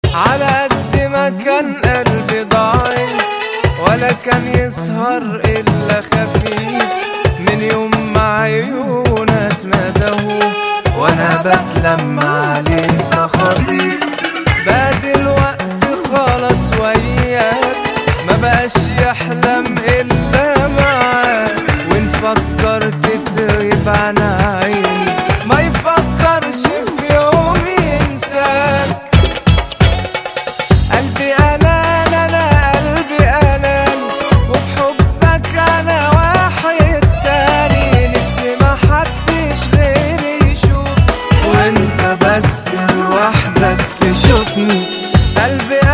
على قد ما كان قلبي ضعيف ولا كان يسهر إلا خفيف، من يوم ما عيونك ندهوا وانا بتلم عليك خطيف. بقى دلوقتي خلاص وياك ما بقاش يحلم إلا معاك، وإن فكرت تغيب عن عيني ما يفكرش في يوم ينساك. قلبي أنان أنا قلبي أنان، وفي حبك أنا واحد تاني، نفسي ما حدش غيري يشوف وانت بس لوحدك تشوفني. قلبي